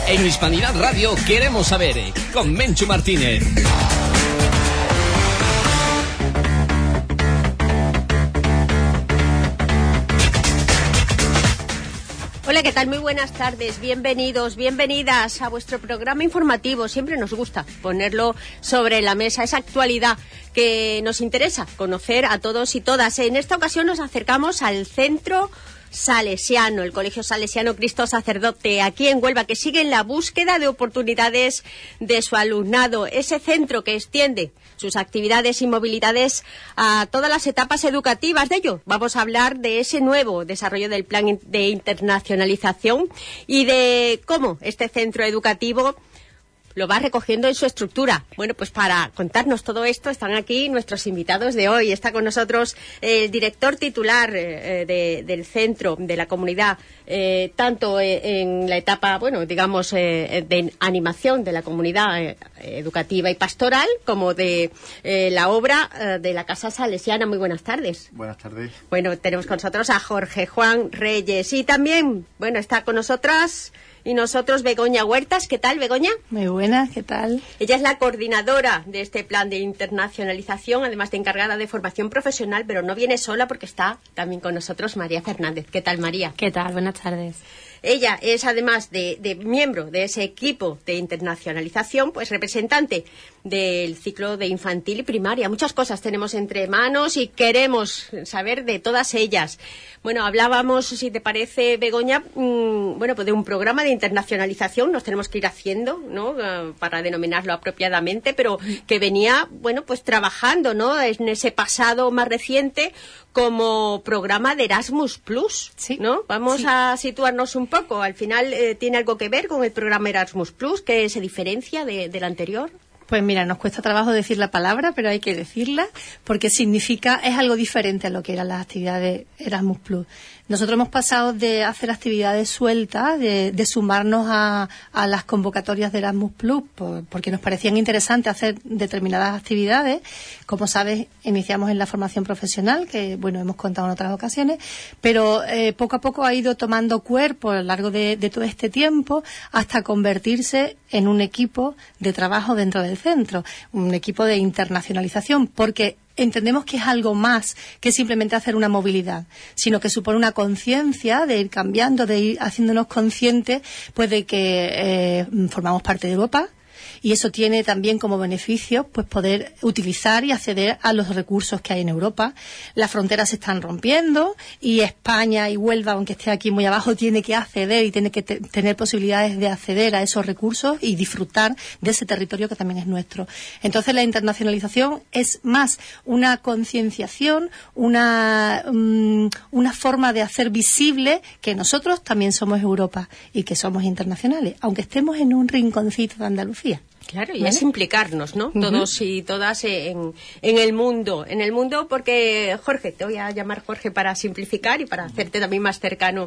En Hispanidad Radio queremos saber, con Menchu Martínez. Hola, ¿qué tal? Muy buenas tardes, bienvenidos, bienvenidas a vuestro programa informativo. Siempre nos gusta ponerlo sobre la mesa, esa actualidad que nos interesa conocer a todos y todas. En esta ocasión nos acercamos al Centro Salesiano, el Colegio Salesiano Cristo Sacerdote, aquí en Huelva, que sigue en la búsqueda de oportunidades de su alumnado. Ese centro que extiende sus actividades y movilidades a todas las etapas educativas. De ello vamos a hablar, de ese nuevo desarrollo del plan de internacionalización y de cómo este centro educativo lo va recogiendo en su estructura. Bueno, pues para contarnos todo esto están aquí nuestros invitados de hoy. Está con nosotros el director titular del centro, de la comunidad, tanto en la etapa, bueno, digamos, de animación de la comunidad educativa y pastoral, como de la obra de la Casa Salesiana. Muy buenas tardes. Buenas tardes. Bueno, tenemos con nosotros a Jorge Juan Reyes y también, bueno, está con nosotras y nosotros Begoña Huertas. ¿Qué tal, Begoña? Muy buena, ¿qué tal? Ella es la coordinadora de este plan de internacionalización, además de encargada de formación profesional, pero no viene sola porque está también con nosotros María Fernández. ¿Qué tal, María? ¿Qué tal? Buenas tardes. Ella es, además de miembro de ese equipo de internacionalización, pues representante del ciclo de infantil y primaria. Muchas cosas tenemos entre manos y queremos saber de todas ellas. Bueno, hablábamos, si te parece, Begoña, bueno, pues de un programa de internacionalización, nos tenemos que ir haciendo, ¿no?, para denominarlo apropiadamente, pero que venía, bueno, pues trabajando, ¿no?, en ese pasado más reciente como programa de Erasmus Plus, sí, ¿no? Vamos sí. a situarnos un poco. Al final, ¿tiene algo que ver con el programa Erasmus Plus, que se diferencia del anterior? Pues mira, nos cuesta trabajo decir la palabra, pero hay que decirla, porque significa, es algo diferente a lo que eran las actividades Erasmus Plus. Nosotros hemos pasado de hacer actividades sueltas, de sumarnos a las convocatorias de Erasmus Plus, porque nos parecían interesantes hacer determinadas actividades. Como sabes, iniciamos en la formación profesional, que bueno, hemos contado en otras ocasiones, pero poco a poco ha ido tomando cuerpo a lo largo de todo este tiempo hasta convertirse en un equipo de trabajo dentro del centro, un equipo de internacionalización, porque entendemos que es algo más que simplemente hacer una movilidad, sino que supone una conciencia de ir cambiando, de ir haciéndonos conscientes, pues de que formamos parte de Europa. Y eso tiene también como beneficio pues poder utilizar y acceder a los recursos que hay en Europa. Las fronteras se están rompiendo y España y Huelva, aunque esté aquí muy abajo, tiene que acceder y tiene que tener posibilidades de acceder a esos recursos y disfrutar de ese territorio que también es nuestro. Entonces la internacionalización es más una concienciación, una forma de hacer visible que nosotros también somos Europa y que somos internacionales, aunque estemos en un rinconcito de Andalucía. Claro, y es implicarnos, ¿no? Todos y todas en el mundo. En el mundo, porque, Jorge, te voy a llamar Jorge para simplificar y para hacerte también más cercano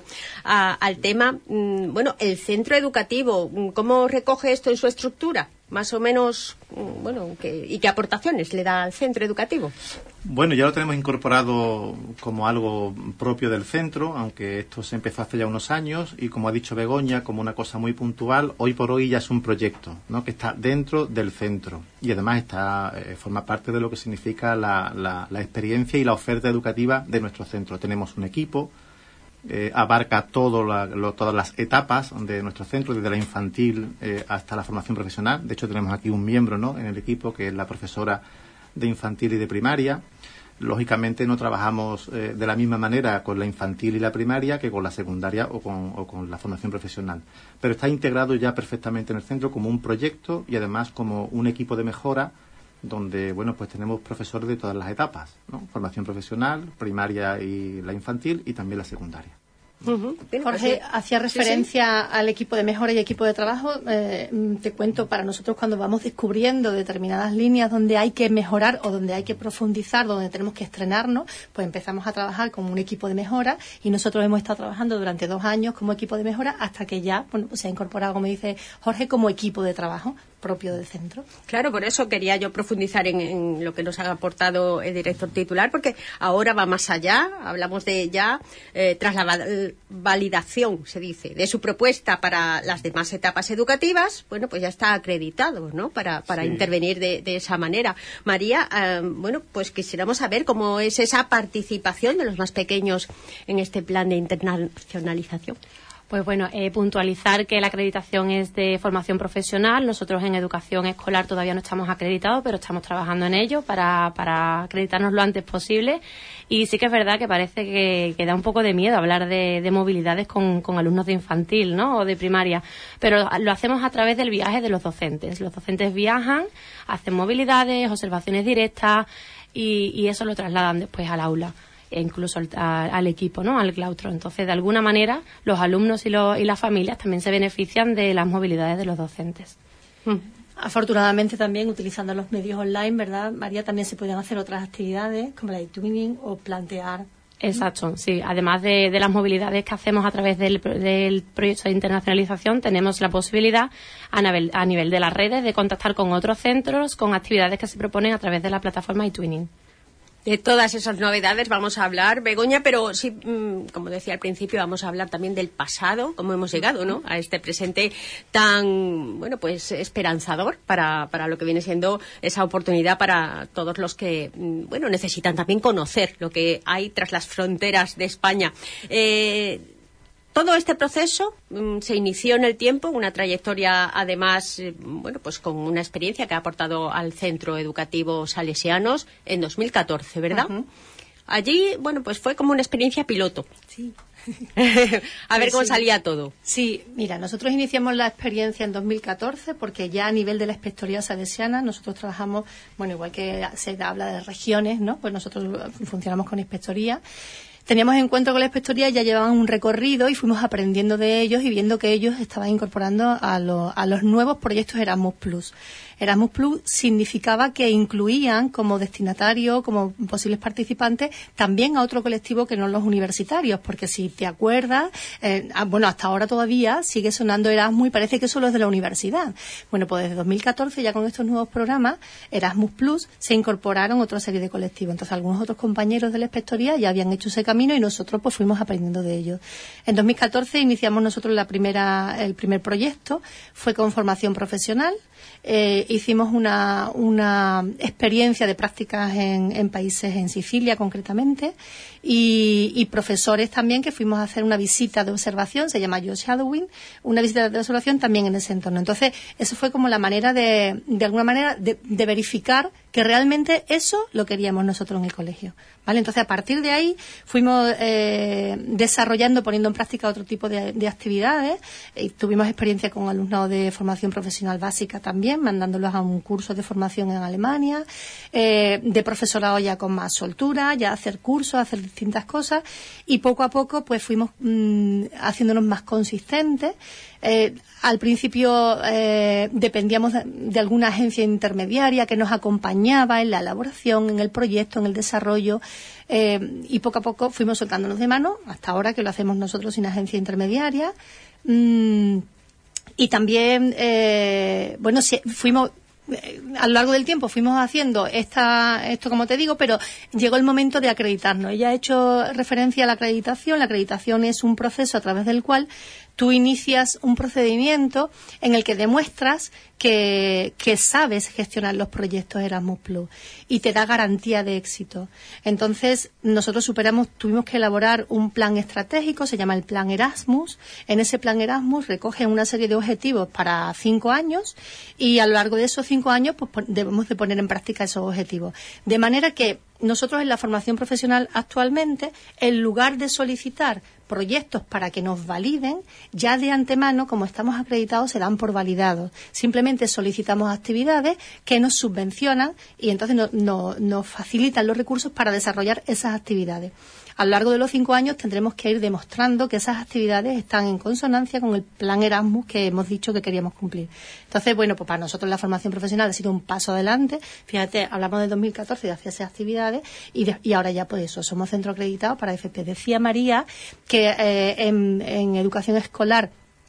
al tema. Bueno, el centro educativo, ¿cómo recoge esto en su estructura? Más o menos, bueno, ¿y qué aportaciones le da al centro educativo? Bueno, ya lo tenemos incorporado como algo propio del centro, aunque esto se empezó hace ya unos años y, como ha dicho Begoña, como una cosa muy puntual, hoy por hoy ya es un proyecto, ¿no?, que está dentro del centro y además forma parte de lo que significa la experiencia y la oferta educativa de nuestro centro. Tenemos un equipo, abarca todas las etapas de nuestro centro, desde la infantil hasta la formación profesional. De hecho, tenemos aquí un miembro, ¿no?, en el equipo, que es la profesora de infantil y de primaria. Lógicamente no trabajamos de la misma manera con la infantil y la primaria que con la secundaria o con la formación profesional. Pero está integrado ya perfectamente en el centro como un proyecto y además como un equipo de mejora donde, bueno, pues tenemos profesores de todas las etapas, ¿no? Formación profesional, primaria y la infantil y también la secundaria. Jorge hacía referencia al equipo de mejora y equipo de trabajo. Te cuento, para nosotros cuando vamos descubriendo determinadas líneas donde hay que mejorar o donde hay que profundizar, donde tenemos que estrenarnos, pues empezamos a trabajar como un equipo de mejora y nosotros hemos estado trabajando durante 2 años como equipo de mejora hasta que ya, bueno, pues se ha incorporado, como dice Jorge, como equipo de trabajo, propio del centro. Claro, por eso quería yo profundizar en lo que nos ha aportado el director titular, porque ahora va más allá, hablamos de ya, tras la validación, se dice, de su propuesta para las demás etapas educativas, bueno, pues ya está acreditado, ¿no?, para Sí. intervenir de esa manera. María, bueno, pues quisiéramos saber cómo es esa participación de los más pequeños en este plan de internacionalización. Pues bueno, puntualizar que la acreditación es de formación profesional. Nosotros en educación escolar todavía no estamos acreditados, pero estamos trabajando en ello para acreditarnos lo antes posible. Y sí que es verdad que parece que da un poco de miedo hablar de movilidades con alumnos de infantil, ¿no?, o de primaria. Pero lo hacemos a través del viaje de los docentes. Los docentes viajan, hacen movilidades, observaciones directas y eso lo trasladan después al aula. E incluso al equipo, ¿no?, al claustro. Entonces, de alguna manera, los alumnos y las familias también se benefician de las movilidades de los docentes. Afortunadamente también, utilizando los medios online, ¿verdad, María? También se pueden hacer otras actividades, como la de twinning o plantear. Exacto, sí. Además de las movilidades que hacemos a través del proyecto de internacionalización, tenemos la posibilidad, a nivel de las redes, de contactar con otros centros, con actividades que se proponen a través de la plataforma eTwinning. De todas esas novedades vamos a hablar, Begoña, pero sí, como decía al principio, vamos a hablar también del pasado, cómo hemos llegado, ¿no?, a este presente tan, bueno, pues esperanzador para lo que viene siendo esa oportunidad para todos los que, bueno, necesitan también conocer lo que hay tras las fronteras de España. Todo este proceso se inició en el tiempo, una trayectoria además, bueno, pues con una experiencia que ha aportado al Centro Educativo Salesianos en 2014, ¿verdad? Uh-huh. Allí, bueno, pues fue como una experiencia piloto. Sí. A ver cómo salía todo. Sí, mira, nosotros iniciamos la experiencia en 2014 porque ya a nivel de la Inspectoría Salesiana nosotros trabajamos, bueno, igual que se habla de regiones, ¿no?, pues nosotros funcionamos con inspectoría. Teníamos encuentro con la inspectoría, ya llevaban un recorrido y fuimos aprendiendo de ellos y viendo que ellos estaban incorporando a los nuevos proyectos Erasmus+. Erasmus Plus significaba que incluían como destinatario, como posibles participantes, también a otro colectivo que no los universitarios, porque si te acuerdas, bueno, hasta ahora todavía sigue sonando Erasmus y parece que solo es de la universidad. Bueno, pues desde 2014 ya con estos nuevos programas, Erasmus Plus, se incorporaron otra serie de colectivos. Entonces algunos otros compañeros de la inspectoría ya habían hecho ese camino y nosotros pues fuimos aprendiendo de ellos. En 2014 iniciamos nosotros el primer proyecto, fue con formación profesional. Hicimos una experiencia de prácticas en países, en Sicilia concretamente, y profesores también que fuimos a hacer una visita de observación, se llama Youth Shadowing, una visita de observación también en ese entorno. Entonces, eso fue como la manera de alguna manera, de verificar que realmente eso lo queríamos nosotros en el colegio, ¿vale? Entonces, a partir de ahí fuimos desarrollando, poniendo en práctica otro tipo de actividades. Tuvimos experiencia con alumnado de formación profesional básica también, mandándolos a un curso de formación en Alemania, de profesorado ya con más soltura, ya hacer cursos, hacer distintas cosas, y poco a poco pues fuimos haciéndonos más consistentes. Al principio dependíamos de alguna agencia intermediaria que nos acompañaba en la elaboración, en el proyecto, en el desarrollo, y poco a poco fuimos soltándonos de mano, hasta ahora que lo hacemos nosotros sin agencia intermediaria. Y también, bueno, fuimos... a lo largo del tiempo fuimos haciendo esto como te digo, pero llegó el momento de acreditarnos. Ella ha hecho referencia a la acreditación. La acreditación es un proceso a través del cual tú inicias un procedimiento en el que demuestras que sabes gestionar los proyectos Erasmus Plus y te da garantía de éxito. Entonces, nosotros tuvimos que elaborar un plan estratégico, se llama el Plan Erasmus. En ese Plan Erasmus recoge una serie de objetivos para 5 años y a lo largo de esos 5 años pues debemos de poner en práctica esos objetivos. De manera que nosotros en la formación profesional actualmente, en lugar de solicitar proyectos para que nos validen, ya de antemano, como estamos acreditados, se dan por validados. Simplemente solicitamos actividades que nos subvencionan y entonces nos facilitan los recursos para desarrollar esas actividades. A lo largo de los 5 años tendremos que ir demostrando que esas actividades están en consonancia con el plan Erasmus que hemos dicho que queríamos cumplir. Entonces, bueno, pues para nosotros la formación profesional ha sido un paso adelante. Fíjate, hablamos de 2014 de hacer esas actividades y ahora ya pues eso, somos centro acreditado para FP. Decía María que en educación escolar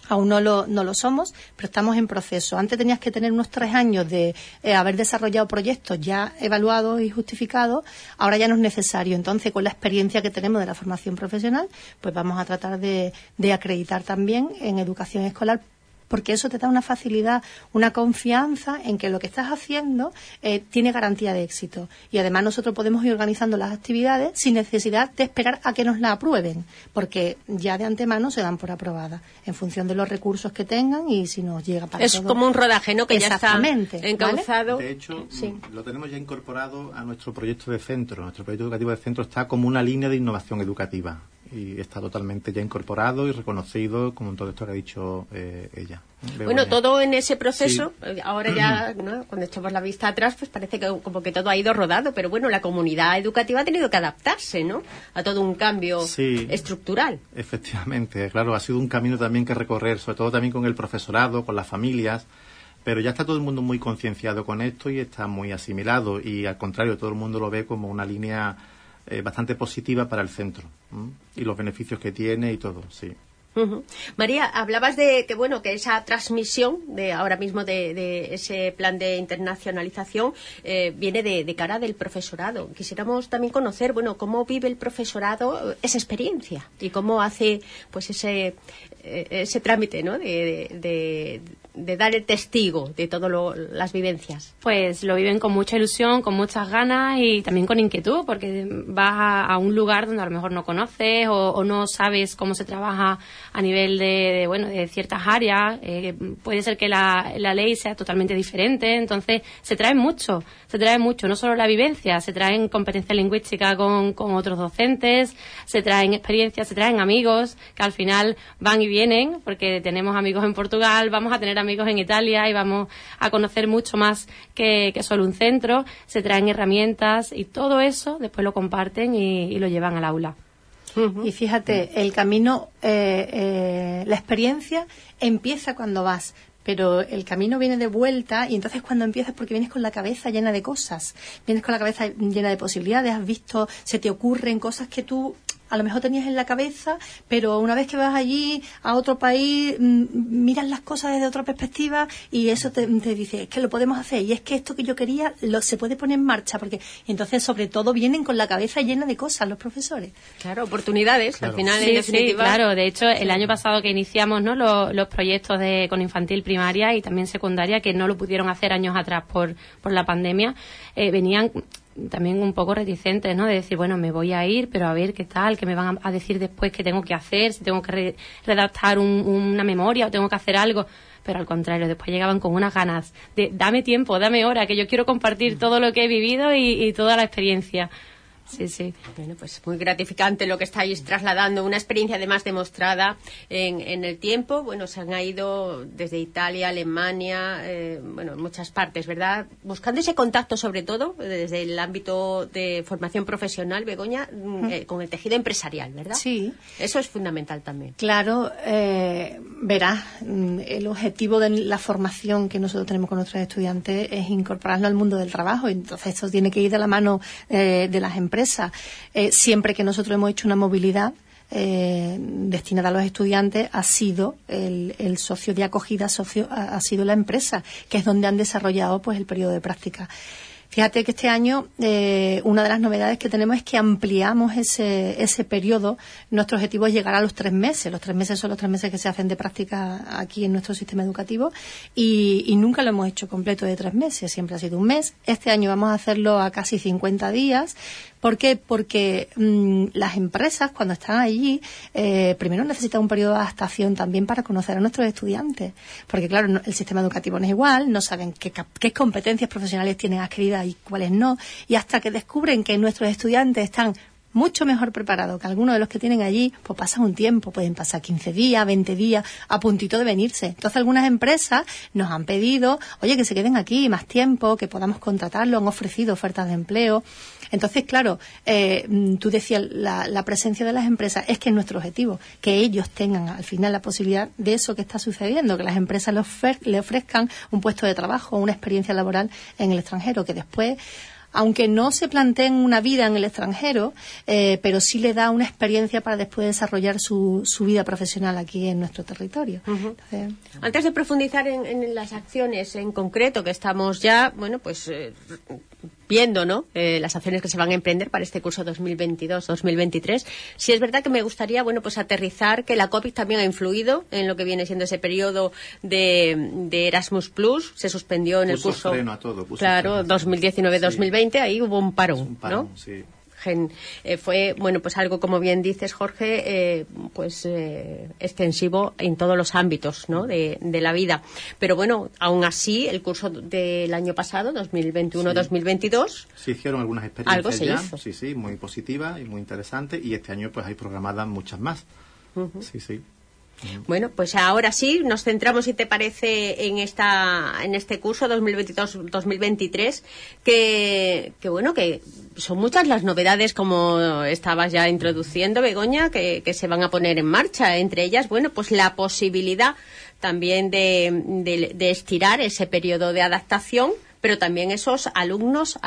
Aún no lo somos, pero estamos en proceso. Antes tenías que tener unos 3 años de haber desarrollado proyectos ya evaluados y justificados. Ahora ya no es necesario. Entonces, con la experiencia que tenemos de la formación profesional, pues vamos a tratar de acreditar también en educación escolar, porque eso te da una facilidad, una confianza en que lo que estás haciendo tiene garantía de éxito. Y además nosotros podemos ir organizando las actividades sin necesidad de esperar a que nos la aprueben, porque ya de antemano se dan por aprobadas, en función de los recursos que tengan y si nos llega para es todo. como un rodaje, ¿no? Que ya está ¿vale? encauzado. De hecho, sí, lo tenemos ya incorporado a nuestro proyecto de centro. Nuestro proyecto educativo de centro está como una línea de innovación educativa. Y está totalmente ya incorporado y reconocido, como en todo esto que ha dicho ella. Bueno, todo en ese proceso, sí. Ahora ya, ¿no? Cuando echamos la vista atrás, pues parece que como que todo ha ido rodado, pero bueno, la comunidad educativa ha tenido que adaptarse, ¿no? A todo un cambio estructural. Efectivamente, claro, ha sido un camino también que recorrer, sobre todo también con el profesorado, con las familias, pero ya está todo el mundo muy concienciado con esto y está muy asimilado, y al contrario, todo el mundo lo ve como una línea bastante positiva para el centro, y los beneficios que tiene y todo, sí. Uh-huh. María, hablabas de que bueno, que esa transmisión de ahora mismo de ese plan de internacionalización viene de cara del profesorado. Quisiéramos también conocer, bueno, cómo vive el profesorado esa experiencia y cómo hace pues ese trámite, ¿no? De dar el testigo de todas las vivencias. Pues lo viven con mucha ilusión, con muchas ganas y también con inquietud, porque vas a un lugar donde a lo mejor no conoces o no sabes cómo se trabaja a nivel de ciertas áreas. Puede ser que la ley sea totalmente diferente, entonces se trae mucho, no solo la vivencia, se traen competencias lingüísticas con otros docentes, se traen experiencias, se traen amigos que al final van y vienen, porque tenemos amigos en Portugal, vamos a tener amigos en Italia y vamos a conocer mucho más que solo un centro. Se traen herramientas y todo eso después lo comparten y lo llevan al aula. Uh-huh. Y fíjate, el camino, la experiencia empieza cuando vas, pero el camino viene de vuelta, y entonces cuando empiezas, porque vienes con la cabeza llena de cosas, vienes con la cabeza llena de posibilidades, has visto, se te ocurren cosas que tú a lo mejor tenías en la cabeza, pero una vez que vas allí a otro país, miras las cosas desde otra perspectiva y eso te dice, es que lo podemos hacer, y es que esto que yo quería se puede poner en marcha, porque entonces sobre todo vienen con la cabeza llena de cosas los profesores. Claro, oportunidades, claro. Al final, sí, en definitiva. Sí, claro, de hecho el año pasado que iniciamos, ¿no?, los proyectos con infantil, primaria y también secundaria, que no lo pudieron hacer años atrás por la pandemia, venían también un poco reticentes, ¿no?, de decir, bueno, me voy a ir, pero a ver qué tal, qué me van a decir después, qué tengo que hacer, si tengo que redactar una memoria o tengo que hacer algo. Pero al contrario, después llegaban con unas ganas de dame tiempo, dame hora, que yo quiero compartir todo lo que he vivido y toda la experiencia. Sí, sí. Bueno, pues muy gratificante lo que estáis trasladando, una experiencia además demostrada en el tiempo. Bueno, se han ido desde Italia, Alemania, en muchas partes, ¿verdad? Buscando ese contacto, sobre todo, desde el ámbito de formación profesional, Begoña, con el tejido empresarial, ¿verdad? Sí. Eso es fundamental también. Claro, verás, el objetivo de la formación que nosotros tenemos con nuestros estudiantes es incorporarlo al mundo del trabajo, entonces esto tiene que ir de la mano de las empresas. Siempre que nosotros hemos hecho una movilidad destinada a los estudiantes, ha sido el socio de acogida, ha sido la empresa, que es donde han desarrollado pues el periodo de práctica. Fíjate que este año una de las novedades que tenemos es que ampliamos ese periodo. Nuestro objetivo es llegar a los 3 meses. Los 3 meses son los 3 meses que se hacen de práctica aquí en nuestro sistema educativo y nunca lo hemos hecho completo de 3 meses. Siempre ha sido un mes. Este año vamos a hacerlo a casi 50 días. ¿Por qué? Porque las empresas, cuando están allí, primero necesitan un periodo de adaptación también para conocer a nuestros estudiantes. Porque, claro, el sistema educativo no es igual, no saben qué competencias profesionales tienen adquiridas y cuáles no. Y hasta que descubren que nuestros estudiantes están mucho mejor preparados que algunos de los que tienen allí, pues pasan un tiempo, pueden pasar 15 días, 20 días, a puntito de venirse. Entonces algunas empresas nos han pedido, oye, que se queden aquí más tiempo, que podamos contratarlo, han ofrecido ofertas de empleo. Entonces, claro, tú decías, la presencia de las empresas es que es nuestro objetivo, que ellos tengan al final la posibilidad de eso que está sucediendo, que las empresas le ofrezcan un puesto de trabajo, una experiencia laboral en el extranjero, que después aunque no se planteen una vida en el extranjero, pero sí le da una experiencia para después desarrollar su vida profesional aquí en nuestro territorio. Entonces, antes de profundizar en las acciones en concreto que estamos ya, viendo, ¿no? Las acciones que se van a emprender para este curso 2022-2023. Sí es verdad que me gustaría, aterrizar que la COVID también ha influido en lo que viene siendo ese periodo de Erasmus Plus. Se suspendió en el curso. Freno a todo, 2019-2020, ahí hubo un parón, ¿no? Sí. Fue algo, como bien dices, Jorge, extensivo en todos los ámbitos, ¿no? de la vida, pero aún así el curso del año pasado, 2021-2022, se hicieron algunas experiencias ya, hizo. sí, muy positivas y muy interesantes, y este año pues hay programadas muchas más. Sí. Bueno, pues ahora sí, nos centramos, si te parece, en este curso 2022-2023, que son muchas las novedades, como estabas ya introduciendo, Begoña, que se van a poner en marcha. Entre ellas, la posibilidad también de estirar ese periodo de adaptación, pero también esos alumnos,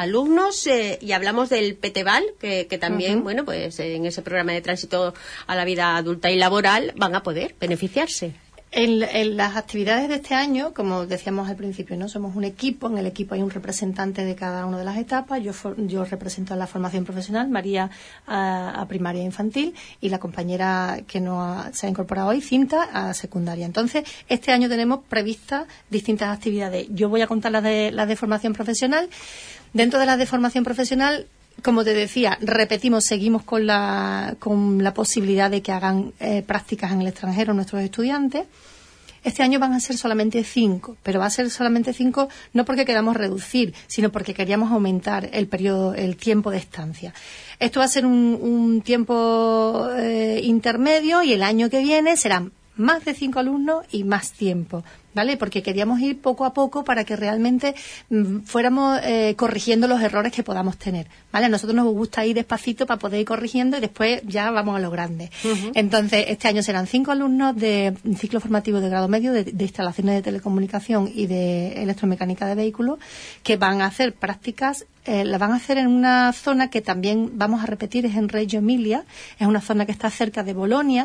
y hablamos del PTVAL, que también, en ese programa de tránsito a la vida adulta y laboral van a poder beneficiarse. En las actividades de este año, como decíamos al principio, ¿no? Somos un equipo, en el equipo hay un representante de cada una de las etapas. Yo represento a la formación profesional, María a primaria e infantil, y la compañera que se ha incorporado hoy, Cinta, a secundaria. Entonces, este año tenemos previstas distintas actividades. Yo voy a contar las de formación profesional. Dentro de las de formación profesional, como te decía, seguimos con la posibilidad de que hagan prácticas en el extranjero nuestros estudiantes. Este año van a ser solamente 5, pero va a ser solamente 5 no porque queramos reducir, sino porque queríamos aumentar el tiempo de estancia. Esto va a ser un tiempo intermedio, y el año que viene serán más de 5 alumnos y más tiempo, ¿vale? Porque queríamos ir poco a poco para que realmente fuéramos corrigiendo los errores que podamos tener, ¿vale? A nosotros nos gusta ir despacito para poder ir corrigiendo y después ya vamos a lo grande. Entonces, este año serán 5 alumnos de ciclo formativo de grado medio de instalaciones de telecomunicación y de electromecánica de vehículos, que van a hacer prácticas. La van a hacer en una zona que también vamos a repetir, es en Reggio Emilia. Es una zona que está cerca de Bolonia,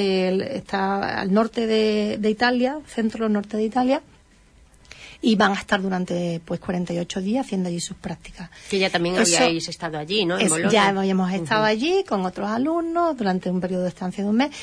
está al norte de Italia, centro-norte de Italia, y van a estar durante 48 días haciendo allí sus prácticas. Que ya también habíais estado allí, ¿no? En Bolonia. Ya habíamos estado allí con otros alumnos durante un periodo de estancia de un mes.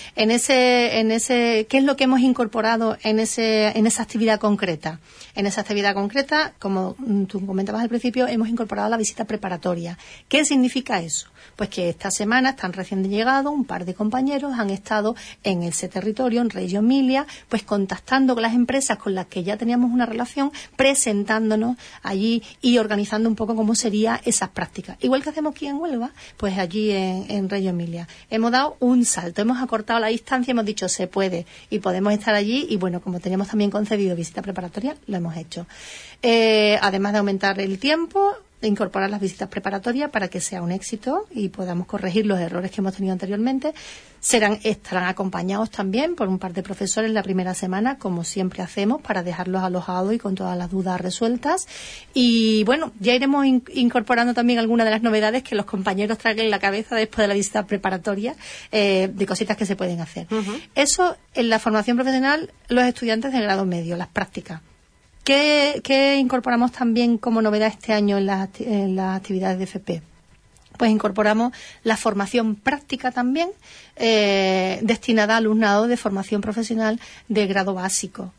¿Qué es lo que hemos incorporado en esa actividad concreta? En esa actividad concreta, como tú comentabas al principio, hemos incorporado la visita preparatoria. ¿Qué significa eso? Pues que esta semana están recién llegados, un par de compañeros han estado en ese territorio, en Reggio Emilia, pues contactando con las empresas con las que ya teníamos una relación, presentándonos allí y organizando un poco cómo serían esas prácticas. Igual que hacemos aquí en Huelva, pues allí en Reggio Emilia. Hemos dado un salto, hemos acortado la distancia, hemos dicho se puede y podemos estar allí, y como teníamos también concedido visita preparatoria, lo hemos hecho. Además de aumentar el tiempo, de incorporar las visitas preparatorias para que sea un éxito y podamos corregir los errores que hemos tenido anteriormente. Estarán acompañados también por un par de profesores la primera semana, como siempre hacemos, para dejarlos alojados y con todas las dudas resueltas. Y ya iremos incorporando también algunas de las novedades que los compañeros traigan en la cabeza después de la visita preparatoria, de cositas que se pueden hacer. Eso en la formación profesional, los estudiantes de grado medio, las prácticas. ¿Qué incorporamos también como novedad este año en las actividades de FP? Pues incorporamos la formación práctica también, destinada a alumnado de formación profesional de grado básico.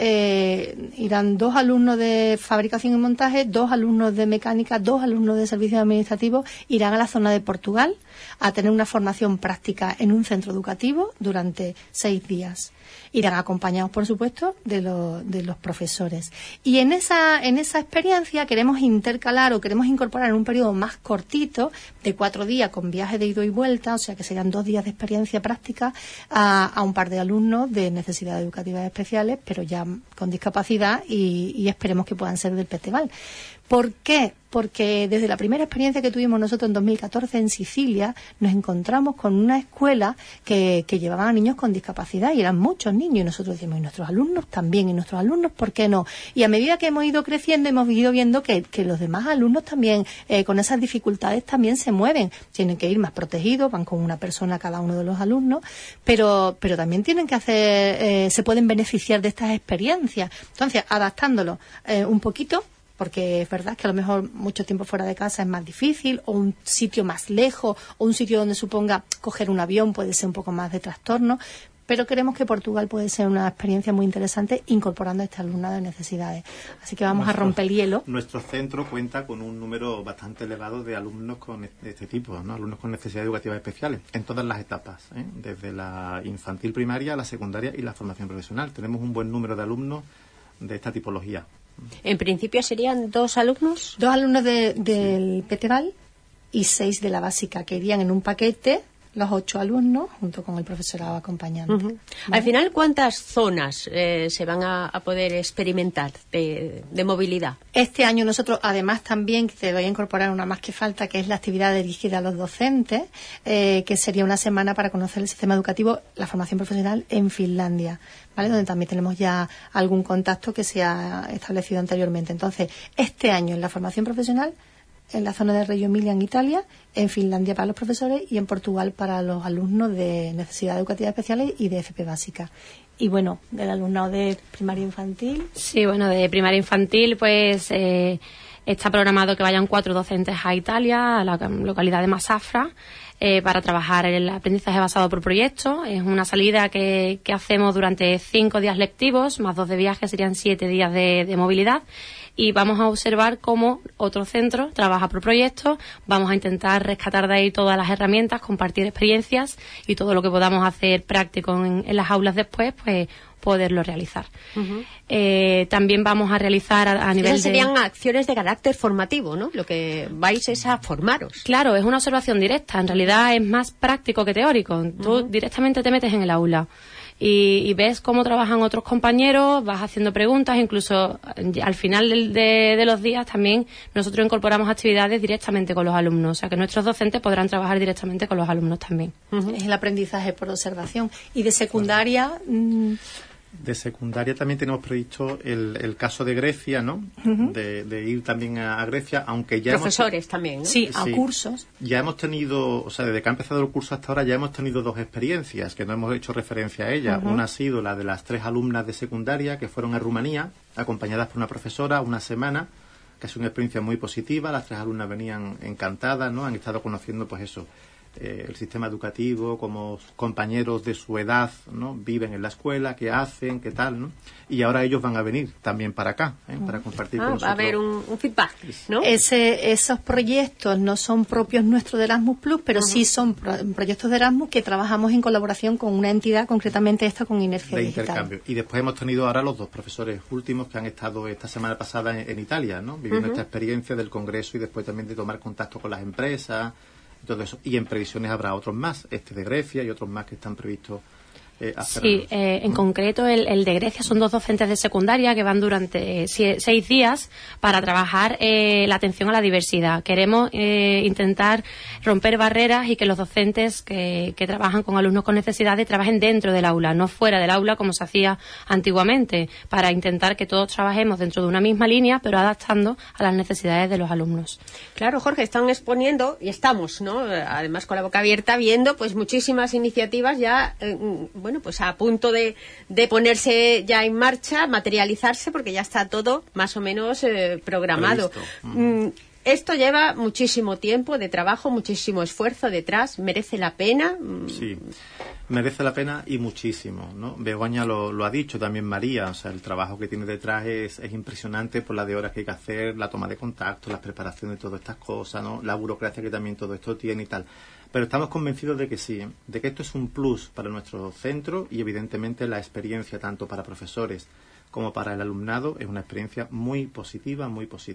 Irán 2 alumnos de fabricación y montaje, 2 alumnos de mecánica, 2 alumnos de servicios administrativos, irán a la zona de Portugal a tener una formación práctica en un centro educativo durante 6 días. Irán acompañados, por supuesto, de los profesores. Y en esa experiencia queremos intercalar o queremos incorporar en un periodo más cortito, de 4 días con viaje de ida y vuelta, o sea que serían 2 días de experiencia práctica, a un par de alumnos de necesidades educativas especiales, pero ya con discapacidad, y esperemos que puedan ser del PTVAL. ¿Por qué? porque desde la primera experiencia que tuvimos nosotros en 2014 en Sicilia, nos encontramos con una escuela que llevaban a niños con discapacidad, y eran muchos niños, y nosotros decimos, y nuestros alumnos también, y nuestros alumnos, ¿por qué no? Y a medida que hemos ido creciendo, hemos ido viendo que los demás alumnos también, con esas dificultades, también se mueven. Tienen que ir más protegidos, van con una persona cada uno de los alumnos, pero también tienen que hacer, se pueden beneficiar de estas experiencias. Entonces, adaptándolo un poquito, porque es verdad que a lo mejor mucho tiempo fuera de casa es más difícil, o un sitio más lejos, o un sitio donde suponga coger un avión puede ser un poco más de trastorno, pero creemos que Portugal puede ser una experiencia muy interesante incorporando a este alumnado de necesidades. Así que vamos a romper el hielo. Nuestro centro cuenta con un número bastante elevado de alumnos con este tipo, ¿no? Alumnos con necesidades educativas especiales, en todas las etapas, desde la infantil primaria, la secundaria y la formación profesional. Tenemos un buen número de alumnos de esta tipología. En principio serían 2 alumnos. 2 alumnos del PTVAL y 6 de la básica, que irían en un paquete, los 8 alumnos, junto con el profesorado acompañante. ¿Vale? Al final, ¿cuántas zonas se van a poder experimentar de movilidad? Este año nosotros, además, también te voy a incorporar una más que falta, que es la actividad dirigida a los docentes, que sería una semana para conocer el sistema educativo, la formación profesional en Finlandia, ¿vale? Donde también tenemos ya algún contacto que se ha establecido anteriormente. Entonces, este año en la formación profesional, en la zona de Reggio Emilia en Italia, en Finlandia para los profesores y en Portugal para los alumnos de necesidades educativas especiales y de FP básica. Y bueno, del alumnado de primaria infantil. Sí, bueno, de primaria infantil pues está programado que vayan 4 docentes a Italia, a la localidad de Masafra, para trabajar el aprendizaje basado por proyectos. Es una salida que hacemos durante 5 días lectivos, más 2 de viaje, serían 7 días de movilidad. Y vamos a observar cómo otro centro trabaja por proyectos. Vamos a intentar rescatar de ahí todas las herramientas, compartir experiencias y todo lo que podamos hacer práctico en las aulas después, pues poderlo realizar. También vamos a realizar a nivel serían acciones de carácter formativo, ¿no? Lo que vais es a formaros. Claro, es una observación directa. En realidad es más práctico que teórico. Tú directamente te metes en el aula y ves cómo trabajan otros compañeros, vas haciendo preguntas, incluso al final de los días también nosotros incorporamos actividades directamente con los alumnos, o sea que nuestros docentes podrán trabajar directamente con los alumnos también. Es el aprendizaje por observación. Y de secundaria... De secundaria también tenemos previsto el caso de Grecia, ¿no? De ir también a Grecia, aunque ya profesores también, ¿no? Sí, a cursos. Ya hemos tenido, o sea, desde que ha empezado el curso hasta ahora ya hemos tenido 2 experiencias que no hemos hecho referencia a ellas. Una ha sido la de las 3 alumnas de secundaria que fueron a Rumanía, acompañadas por una profesora, una semana, que es una experiencia muy positiva. Las 3 alumnas venían encantadas, ¿no? Han estado conociendo, pues eso, el sistema educativo, como compañeros de su edad, ¿no? Viven en la escuela, qué hacen, qué tal, ¿no? Y ahora ellos van a venir también para acá, para compartir con nosotros. Va a haber un feedback, ¿no? Esos proyectos no son propios nuestros de Erasmus+, pero sí son proyectos de Erasmus que trabajamos en colaboración con una entidad, concretamente esta con Inercia de Digital. Intercambio. Y después hemos tenido ahora los 2 profesores últimos que han estado esta semana pasada en Italia, ¿no? Viviendo esta experiencia del congreso y después también de tomar contacto con las empresas. Todo eso. Y en previsiones habrá otros más, este de Grecia y otros más que están previstos hacer. Sí, en concreto el de Grecia son 2 docentes de secundaria que van durante 6 días para trabajar la atención a la diversidad. Queremos intentar romper barreras y que los docentes que trabajan con alumnos con necesidades trabajen dentro del aula, no fuera del aula como se hacía antiguamente, para intentar que todos trabajemos dentro de una misma línea, pero adaptando a las necesidades de los alumnos. Claro, Jorge, están exponiendo y estamos, ¿no? Además con la boca abierta viendo pues muchísimas iniciativas ya bueno, pues a punto de ponerse ya en marcha, materializarse, porque ya está todo más o menos programado. Esto lleva muchísimo tiempo de trabajo, muchísimo esfuerzo detrás. ¿Merece la pena? Sí, merece la pena y muchísimo, ¿no? Begoña lo ha dicho, también María. O sea, el trabajo que tiene detrás es impresionante por la de horas que hay que hacer, la toma de contacto, la preparación de todas estas cosas, ¿no? La burocracia que también todo esto tiene y tal. Pero estamos convencidos de que sí, de que esto es un plus para nuestro centro y evidentemente la experiencia tanto para profesores como para el alumnado es una experiencia muy positiva,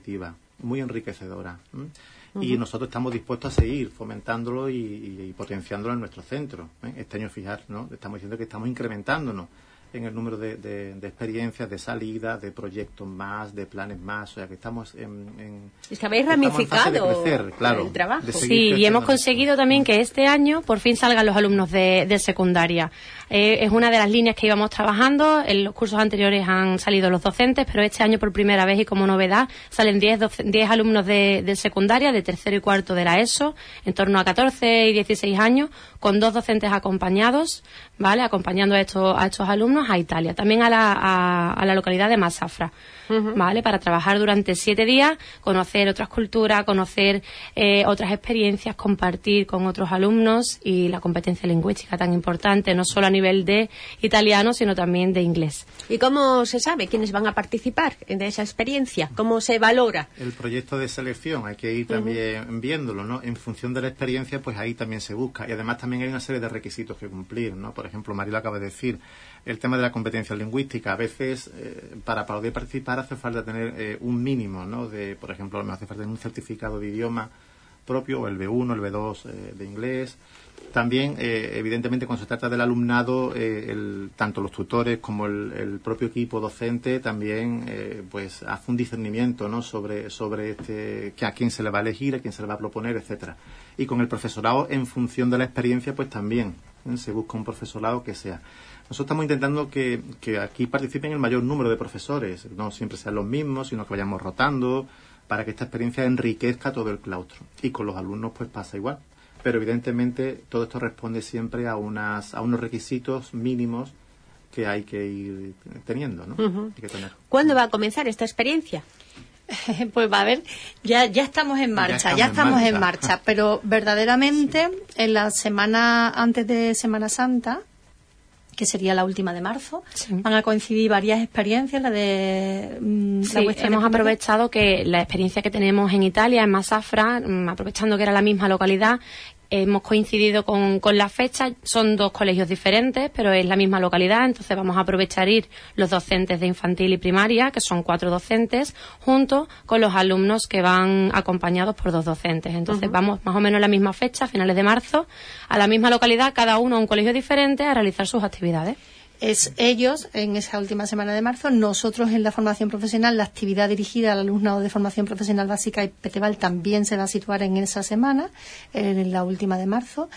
muy enriquecedora. Y nosotros estamos dispuestos a seguir fomentándolo y potenciándolo en nuestro centro. Este año, fijar, ¿no? Estamos diciendo que estamos incrementándonos en el número de experiencias, de salidas, de proyectos más, de planes más. O sea, que estamos es que habéis ramificado de crecer, claro, el trabajo. Sí, y hemos conseguido también que este año por fin salgan los alumnos de secundaria. Es una de las líneas que íbamos trabajando. En los cursos anteriores han salido los docentes, pero este año por primera vez y como novedad salen 10 alumnos de secundaria, de tercero y cuarto de la ESO, en torno a 14 y 16 años, con 2 docentes acompañados, ¿vale? Acompañando a estos alumnos a Italia, también a la localidad de Masafra, ¿vale? Para trabajar durante 7 días, conocer otras culturas, conocer otras experiencias, compartir con otros alumnos y la competencia lingüística tan importante, no solo a nivel de italiano, sino también de inglés. ¿Y cómo se sabe quiénes van a participar de esa experiencia? ¿Cómo se valora? El proyecto de selección hay que ir también viéndolo, ¿no? En función de la experiencia, pues ahí también se busca. Y además también hay una serie de requisitos que cumplir, ¿no? Por ejemplo, María lo acaba de decir, el tema de la competencia lingüística. A veces, para poder participar hace falta tener un mínimo, ¿no? Por ejemplo, hace falta tener un certificado de idioma propio, o el B1, el B2 de inglés. También, evidentemente, cuando se trata del alumnado, tanto los tutores como el propio equipo docente también pues hace un discernimiento, ¿no? sobre a quién se le va a elegir, a quién se le va a proponer, etcétera. Y con el profesorado, en función de la experiencia, pues también se busca un profesorado que sea. Nosotros estamos intentando que aquí participen el mayor número de profesores, no siempre sean los mismos, sino que vayamos rotando para que esta experiencia enriquezca todo el claustro. Y con los alumnos pues pasa igual. Pero evidentemente todo esto responde siempre a unos requisitos mínimos que hay que ir teniendo, ¿no? Hay que tener. ¿Cuándo va a comenzar esta experiencia? Pues va a ver, ya estamos en marcha, en marcha, pero verdaderamente en la semana antes de Semana Santa, que sería la última de marzo, van a coincidir varias experiencias, la de la vuestra. Hemos aprovechado que la experiencia que tenemos en Italia, en Masafra, aprovechando que era la misma localidad, hemos coincidido con la fecha. Son 2 colegios diferentes, pero es la misma localidad, entonces vamos a aprovechar ir los docentes de infantil y primaria, que son 4 docentes, junto con los alumnos que van acompañados por 2 docentes. Entonces vamos más o menos a la misma fecha, a finales de marzo, a la misma localidad, cada uno a un colegio diferente, a realizar sus actividades. Es ellos en esa última semana de marzo, nosotros en la formación profesional, la actividad dirigida al alumnado de formación profesional básica y PETEVAL también se va a situar en esa semana, en la última de marzo.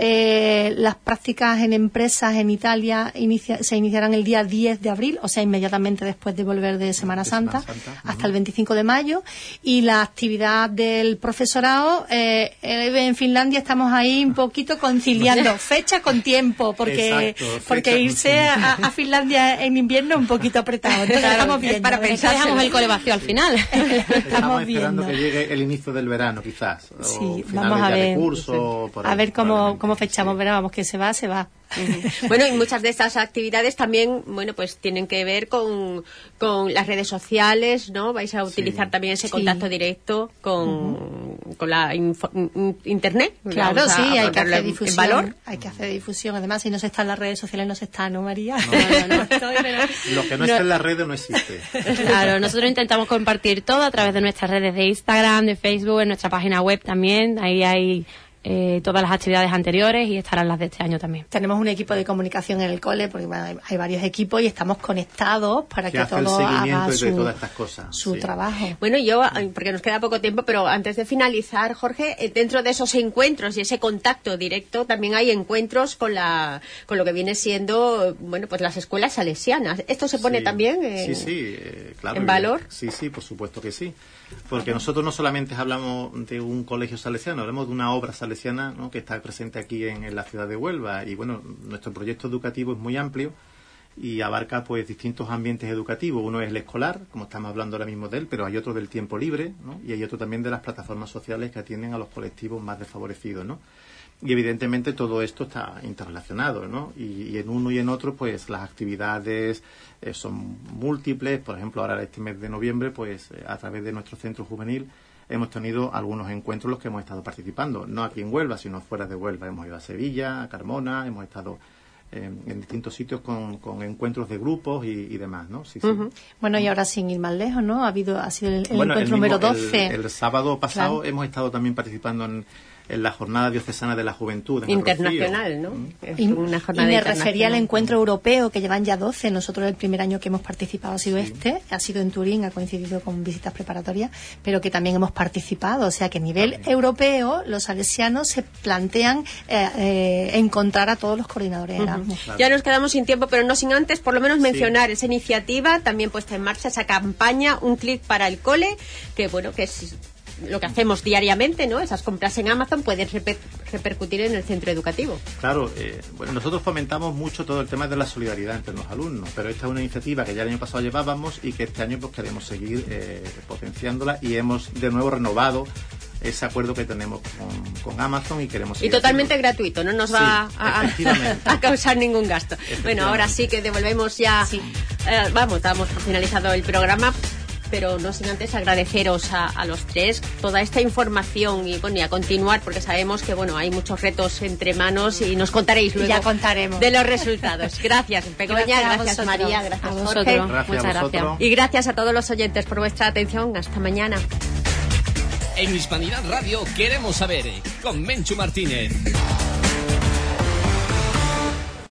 Las prácticas en empresas en Italia se iniciarán el día 10 de abril, o sea, inmediatamente después de volver de Semana Santa, hasta el 25 de mayo. Y la actividad del profesorado, en Finlandia estamos ahí un poquito conciliando fecha con tiempo, porque irse a Finlandia en invierno es un poquito apretado. Entonces estamos viendo. Para pensar, dejamos el cole vacío al final. Estamos esperando que llegue el inicio del verano, quizás. Sí, vamos a ver. A ver cómo fechamos, pero vamos, que se va. Bueno, y muchas de estas actividades también, bueno, pues tienen que ver con las redes sociales, ¿no? Vais a utilizar también ese contacto directo con la internet. Claro, sí, hay que hacer difusión. Valor. Hay que hacer difusión. Además, si no se está en las redes sociales, no se está, ¿no, María? No estoy, pero... Lo que no está en las redes no existe. Claro, nosotros intentamos compartir todo a través de nuestras redes de Instagram, de Facebook, en nuestra página web también. Ahí hay todas las actividades anteriores y estarán las de este año también. Tenemos un equipo de comunicación en el cole, porque bueno, hay varios equipos y estamos conectados para que todo haga su trabajo. Bueno, porque nos queda poco tiempo, pero antes de finalizar, Jorge, dentro de esos encuentros y ese contacto directo, también hay encuentros con lo que viene siendo, bueno, pues las escuelas salesianas. ¿Esto se pone también claro, en valor? Sí, por supuesto que sí. Porque nosotros no solamente hablamos de un colegio salesiano, hablamos de una obra salesiana, ¿no? Que está presente aquí en la ciudad de Huelva. Y bueno, nuestro proyecto educativo es muy amplio y abarca pues distintos ambientes educativos. Uno es el escolar, como estamos hablando ahora mismo de él, pero hay otro del tiempo libre, ¿no? Y hay otro también de las plataformas sociales que atienden a los colectivos más desfavorecidos, ¿no? Y evidentemente todo esto está interrelacionado, ¿no? Y en uno y en otro, pues las actividades son múltiples. Por ejemplo, ahora este mes de noviembre, pues a través de nuestro centro juvenil hemos tenido algunos encuentros en los que hemos estado participando, no aquí en Huelva, sino fuera de Huelva. Hemos ido a Sevilla, a Carmona, hemos estado en distintos sitios con encuentros de grupos y demás, ¿no? Sí. Bueno, y ahora sin ir más lejos, ¿no? Ha sido el encuentro número 12. El sábado pasado hemos estado también participando en la Jornada Diocesana de la Juventud. Internacional, ¿no? Es una jornada y me internacional. refería al encuentro europeo, que llevan ya 12. Nosotros el primer año que hemos participado ha sido ha sido en Turín, ha coincidido con visitas preparatorias, pero que también hemos participado. O sea que a nivel europeo los salesianos se plantean encontrar a todos los coordinadores Erasmus. Claro. Ya nos quedamos sin tiempo, pero no sin antes por lo menos mencionar esa iniciativa también puesta en marcha, esa campaña Un clic para el cole, que bueno, que es lo que hacemos diariamente, ¿no? Esas compras en Amazon pueden repercutir en el centro educativo. Claro, bueno, nosotros fomentamos mucho todo el tema de la solidaridad entre los alumnos, pero esta es una iniciativa que ya el año pasado llevábamos y que este año pues queremos seguir potenciándola, y hemos de nuevo renovado ese acuerdo que tenemos con Amazon y queremos seguir. Y totalmente gratuito, no nos va a causar ningún gasto. Bueno, ahora sí que devolvemos ya, damos por finalizado el programa, pero no sin antes agradeceros a los tres toda esta información y bueno, y a continuar, porque sabemos que bueno, hay muchos retos entre manos y nos contaréis luego ya contaremos de los resultados. Gracias, Begoña, gracias María, gracias Jorge. Muchas gracias. Y gracias a todos los oyentes por vuestra atención. Hasta mañana. En Hispanidad Radio queremos saber, con Menchu Martínez.